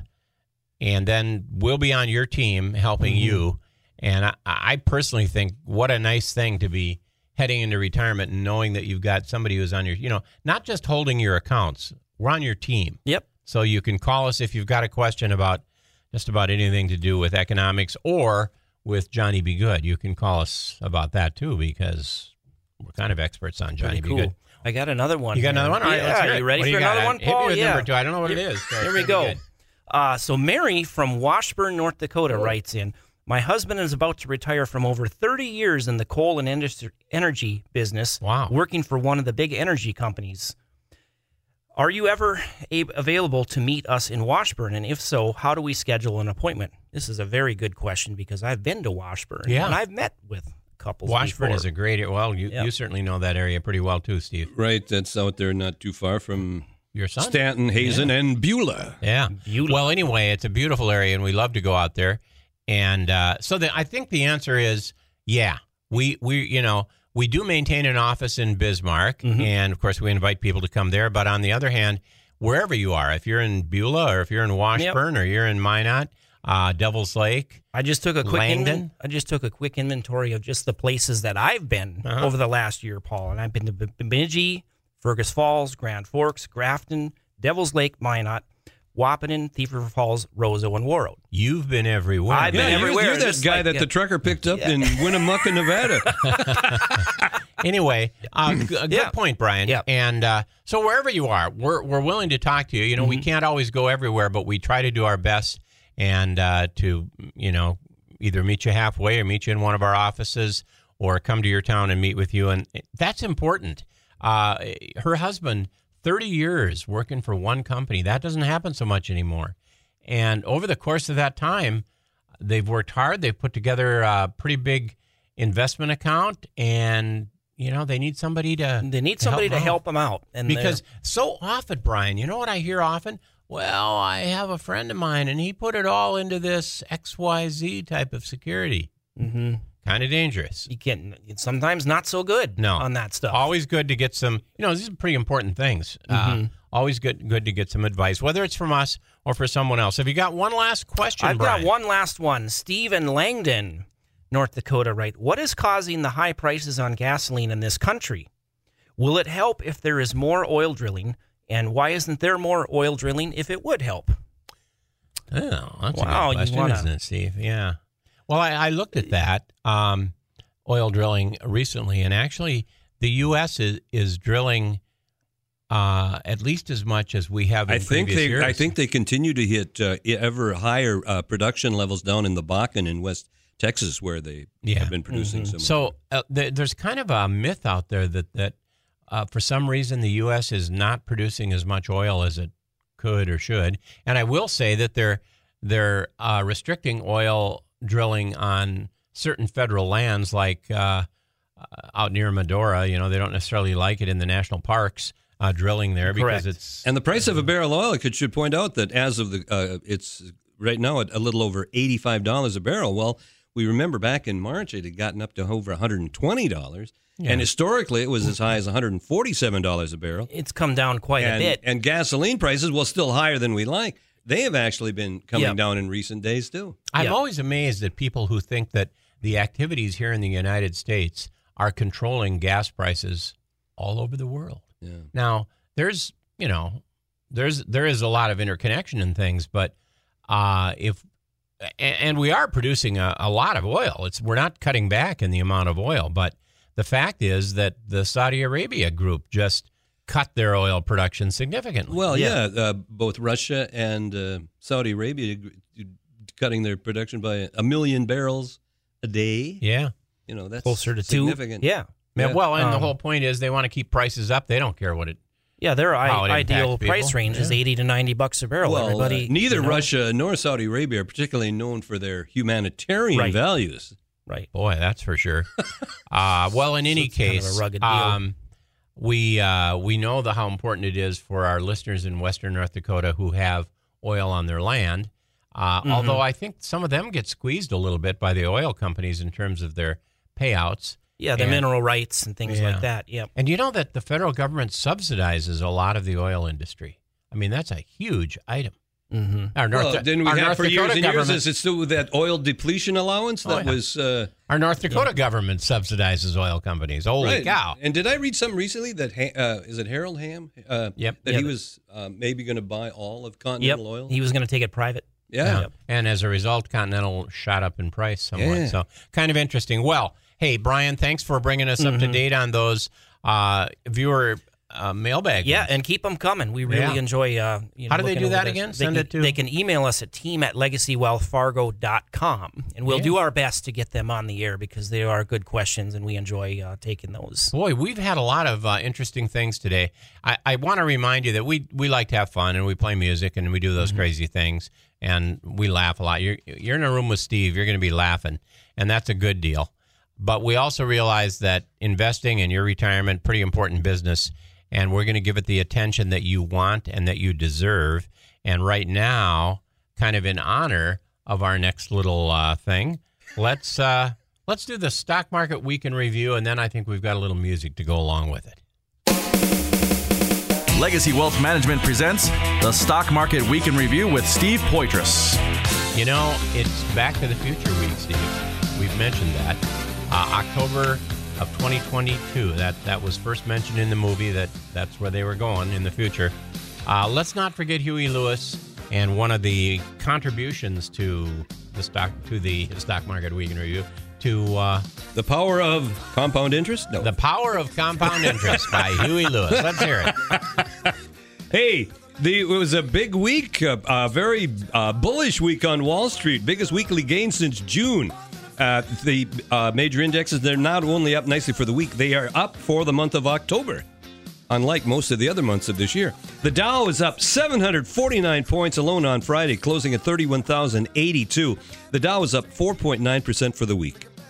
and then we'll be on your team helping Mm-hmm. you. And I, I personally think what a nice thing to be heading into retirement and knowing that you've got somebody who's on your, you know, not just holding your accounts. We're on your team. Yep. So you can call us if you've got a question about just about anything to do with economics or with Johnny Be Good. You can call us about that too, because we're kind of experts on Johnny Pretty Be cool. Good. I got another one. You got here. another one? All right, yeah, let's hear are it. you ready What do for you got? another one, Hit me Paul? with yeah. number two. I don't know what it is. So Here it's we gonna go. be good. Uh, so Mary from Washburn, North Dakota writes in, my husband is about to retire from over thirty years in the coal and industri- energy business, Wow. working for one of the big energy companies. Are you ever a- available to meet us in Washburn? And if so, how do we schedule an appointment? This is a very good question, because I've been to Washburn, Yeah. and I've met with couples Washburn before. is a great, well, you, Yep. you certainly know that area pretty well too, Steve. Right, that's out there not too far from Your son? Stanton, Hazen, and Beulah. Yeah. Beautiful. Well, anyway, it's a beautiful area, and we love to go out there. And uh, so the, I think the answer is, yeah, we, we you know, we do maintain an office in Bismarck, Mm-hmm. and of course we invite people to come there. But on the other hand, wherever you are, if you're in Beulah or if you're in Washburn or you're in Minot, uh, Devil's Lake, I just took a quick Langdon? inven- I just took a quick inventory of just the places that I've been Uh-huh. over the last year, Paul. And I've been to B- Bemidji, Fergus Falls, Grand Forks, Grafton, Devil's Lake, Minot, Wahpeton, Thief River Falls, Roseau, and Warroad. you've been everywhere. I've been Yeah, you're, everywhere, you're that just guy like- that yeah. the trucker picked up in Winnemucca, Nevada. Anyway, uh, g- a good Yeah. point, Brian. Yeah. And uh, so wherever you are, we're we're willing to talk to you. You know, Mm-hmm. we can't always go everywhere, but we try to do our best and uh, to you know either meet you halfway or meet you in one of our offices or come to your town and meet with you, and that's important. Uh, her husband, thirty years working for one company, that doesn't happen so much anymore. And over the course of that time, they've worked hard. They've put together a pretty big investment account, and you know, they need somebody to They need somebody to help them out. And because so often, Brian, you know what I hear often? Well, I have a friend of mine, and he put it all into this X Y Z type of security. Mm-hmm. Kind of dangerous. You can it's sometimes not so good no. on that stuff. Always good to get some, you know, these are pretty important things. Mm-hmm. Uh, always good good to get some advice, whether it's from us or for someone else. Have you got one last question, I've Brian? got one last one. Steve in Langdon, North Dakota, right? What is causing the high prices on gasoline in this country? Will it help if there is more oil drilling? And why isn't there more oil drilling if it would help? Oh, that's wow, a good question, wanna... isn't it, Steve? Yeah. Well, I, I looked at that, um, oil drilling recently, and actually the U S is, is drilling uh, at least as much as we have in I think previous they, years. I think they continue to hit uh, ever higher uh, production levels down in the Bakken in West Texas, where they yeah. have been producing mm-hmm. some. So uh, th- there's kind of a myth out there that, that uh, for some reason the U S is not producing as much oil as it could or should. And I will say that they're, they're uh, restricting oil drilling on certain federal lands, like uh, uh, out near Medora. You know, they don't necessarily like it in the national parks, uh, drilling there. Correct. Because it's and the price of a barrel of oil, I could should point out that as of the, uh, it's right now at a little over eighty-five dollars a barrel. Well, we remember back in March it had gotten up to over one hundred twenty dollars. Yeah. And historically, it was as high as one hundred forty-seven dollars a barrel. It's come down quite and, a bit. And gasoline prices, well, still higher than we like. They have actually been coming yep. down in recent days, too. I'm yep. always amazed at people who think that the activities here in the United States are controlling gas prices all over the world. Yeah. Now, there's, you know, there's there is a lot of interconnection in things, but uh, if and we are producing a, a lot of oil. It's we're not cutting back in the amount of oil, but the fact is that the Saudi Arabia group just cut their oil production significantly. Well, yeah, yeah uh, both Russia and uh, Saudi Arabia cutting their production by a million barrels a day. Yeah. You know, that's closer to significant. two. Yeah. yeah. Well, and um, the whole point is they want to keep prices up. They don't care what it Yeah, their I- it ideal people. price range yeah. is eighty to ninety bucks a barrel. Well, Everybody, uh, neither you know? Russia nor Saudi Arabia are particularly known for their humanitarian Right. values. Right. Boy, that's for sure. uh, well, in So any it's kind of case, a rugged deal. um, we uh, we know the how important it is for our listeners in Western North Dakota who have oil on their land. Uh, Mm-hmm. Although I think some of them get squeezed a little bit by the oil companies in terms of their payouts. Yeah, the And- mineral rights and things Yeah. like that. Yep. And you know that the federal government subsidizes a lot of the oil industry. I mean, that's a huge item. Mm-hmm. Our North, Well, didn't we our have North for years Dakota and years? government- Is it still with that oil depletion allowance that Oh, yeah. was uh, Our North Dakota government subsidizes oil companies. Holy right? cow! And did I read something recently that Ha- uh, is it Harold Ham? Uh, Yep. That Yep. he was uh, maybe going to buy all of Yep. Continental Oil. He was going to take it private. yeah. Yeah. And as a result, Continental shot up in price somewhat. Yeah. So kind of interesting. Well, hey, Brian, thanks for bringing us up to date on those uh, viewer uh, mailbag. Yeah, ones. and keep them coming. We really Yeah. enjoy. Uh, you know, How do they looking do over that this. again? They Send can, it to- They can email us at team at legacy wealth fargo dot com, and we'll Yeah. do our best to get them on the air because they are good questions, and we enjoy uh, taking those. Boy, we've had a lot of uh, interesting things today. I, I want to remind you that we we like to have fun and we play music and we do those Mm-hmm. crazy things and we laugh a lot. You're you're in a room with Steve, you're going to be laughing, and that's a good deal. But we also realize that investing in your retirement, pretty important business, and we're going to give it the attention that you want and that you deserve. And right now, kind of in honor of our next little uh, thing, let's uh, let's do the stock market week in review, and then I think we've got a little music to go along with it. Legacy Wealth Management presents the Stock Market Week in Review with Steve Poitras. You know, it's Back to the Future week, Steve. We've mentioned that. Uh, October of twenty twenty-two. That that was first mentioned in the movie. That that's where they were going in the future. Uh, let's not forget Huey Lewis and one of the contributions to the stock to the stock market week in review to uh, The power of compound interest? No. The Power of Compound Interest by Huey Lewis. Let's hear it. Hey, the, it was a big week, a, a very uh, bullish week on Wall Street. Biggest weekly gain since June. Uh, the uh, major indexes, they're not only up nicely for the week, they are up for the month of October, unlike most of the other months of this year. The Dow is up seven hundred forty-nine points alone on Friday, closing at thirty-one thousand eighty-two. The Dow is up four point nine percent for the week.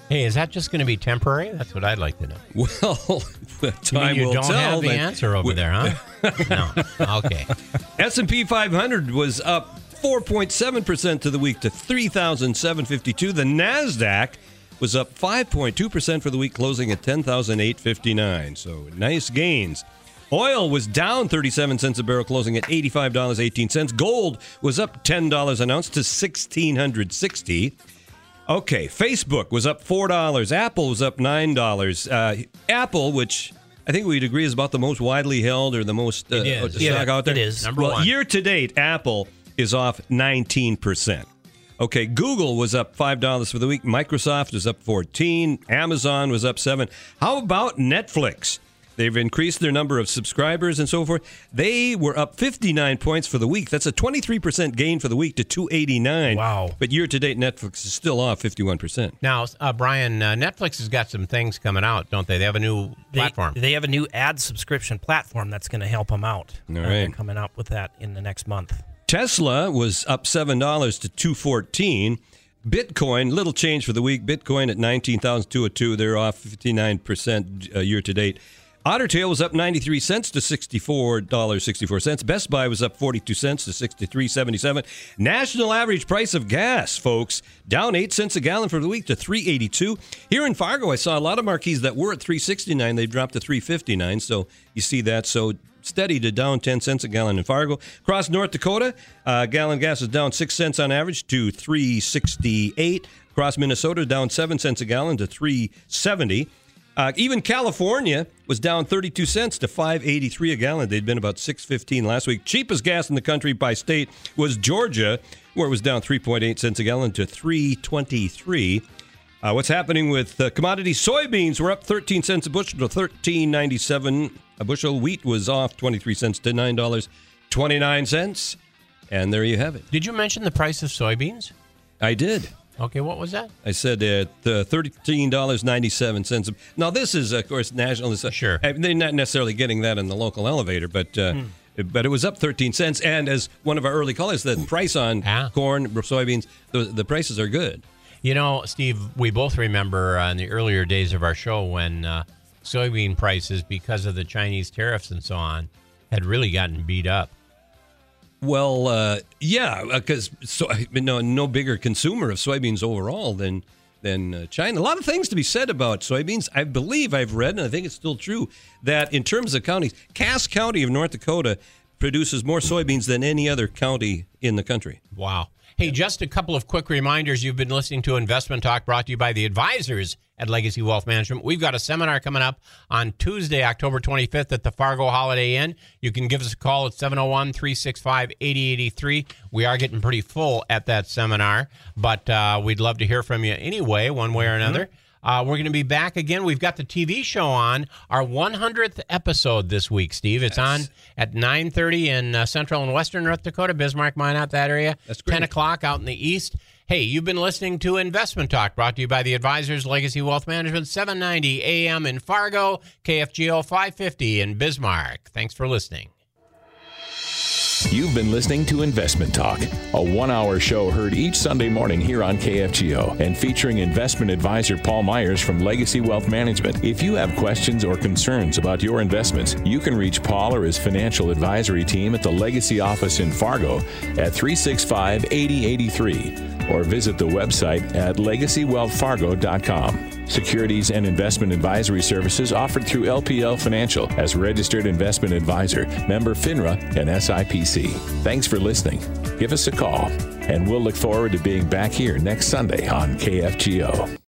Hey, is that just going to be temporary? That's what I'd like to know. Well, time you, mean you will don't tell. have the answer over there, huh? No. Okay. S and P five hundred was up four point seven percent to the week to three thousand seven hundred fifty-two. The NASDAQ was up five point two percent for the week, closing at ten thousand eight hundred fifty-nine. So nice gains. Oil was down thirty-seven cents a barrel, closing at eighty-five dollars and eighteen cents. Gold was up ten dollars an ounce to one thousand six hundred sixty dollars. Okay, Facebook was up four dollars. Apple was up nine dollars. Uh, Apple, which I think we'd agree is about the most widely held or the most uh, It is. stock Yeah, out there. it is. Number well, one. year to date, Apple is off nineteen percent. Okay, Google was up five dollars for the week. Microsoft was up fourteen dollars. Amazon was up seven dollars. How about Netflix? They've increased their number of subscribers and so forth. They were up fifty-nine points for the week. That's a twenty-three percent gain for the week to two eighty-nine. Wow. But year-to-date, Netflix is still off fifty-one percent. Now, uh, Brian, uh, Netflix has got some things coming out, don't they? They have a new They, platform. they have a new ad subscription platform that's going to help them out. All Uh, right. they're coming out with that in the next month. Tesla was up seven dollars to two fourteen. Bitcoin, little change for the week. Bitcoin at nineteen thousand two hundred two. They're off fifty-nine percent uh, year-to-date. Otter Tail was up ninety-three cents to sixty-four dollars and sixty-four cents. Best Buy was up forty-two cents to sixty-three seventy-seven. National average price of gas, folks, down eight cents a gallon for the week to three eighty-two. Here in Fargo, I saw a lot of marquees that were at three sixty-nine. They dropped to three fifty-nine, so you see that. So steady to down ten cents a gallon in Fargo. Across North Dakota, uh, gallon gas is down six cents on average to three sixty-eight. Across Minnesota, down seven cents a gallon to three seventy. Uh, even California was down thirty-two cents to five eighty-three a gallon. They'd been about six fifteen last week. Cheapest gas in the country by state was Georgia, where it was down three point eight cents a gallon to three twenty-three. Uh, what's happening with uh, commodities? Soybeans were up thirteen cents a bushel to thirteen ninety-seven a bushel. Wheat was off twenty-three cents to nine dollars and twenty-nine cents. And there you have it. Did you mention the price of soybeans? I did. Okay, what was that? I said at uh, thirteen dollars and ninety-seven cents. Now, this is, of course, national. Sure. I mean, they're not necessarily getting that in the local elevator, but uh, mm. but it was up thirteen cents. And as one of our early callers, the price on ah. corn, soybeans, the, the prices are good. You know, Steve, we both remember uh, in the earlier days of our show when uh, soybean prices, because of the Chinese tariffs and so on, had really gotten beat up. Well, uh, yeah, because so, no, no bigger consumer of soybeans overall than than uh, China. A lot of things to be said about soybeans. I believe I've read, and I think it's still true, that in terms of counties, Cass County of North Dakota produces more soybeans than any other county in the country. Wow. Hey, just a couple of quick reminders. You've been listening to Investment Talk, brought to you by the advisors at Legacy Wealth Management. We've got a seminar coming up on Tuesday, October twenty-fifth at the Fargo Holiday Inn. You can give us a call at seven oh one, three six five, eight oh eight three. We are getting pretty full at that seminar, but uh, we'd love to hear from you anyway, one way or another. Mm-hmm. Uh, we're going to be back again. We've got the T V show on, our one hundredth episode this week, Steve. It's yes. on at nine thirty in uh, Central and Western North Dakota, Bismarck, Minot, that area. That's great. ten o'clock out in the East. Hey, you've been listening to Investment Talk, brought to you by the Advisors Legacy Wealth Management, seven ninety A M in Fargo, K F G O five fifty in Bismarck. Thanks for listening. You've been listening to Investment Talk, a one-hour show heard each Sunday morning here on K F G O and featuring investment advisor Paul Myers from Legacy Wealth Management. If you have questions or concerns about your investments, you can reach Paul or his financial advisory team at the Legacy office in Fargo at three six five, eight oh eight three or visit the website at legacy wealth fargo dot com. Securities and investment advisory services offered through L P L Financial as registered investment advisor, member FINRA and S I P C. Thanks for listening. Give us a call, and we'll look forward to being back here next Sunday on K F G O.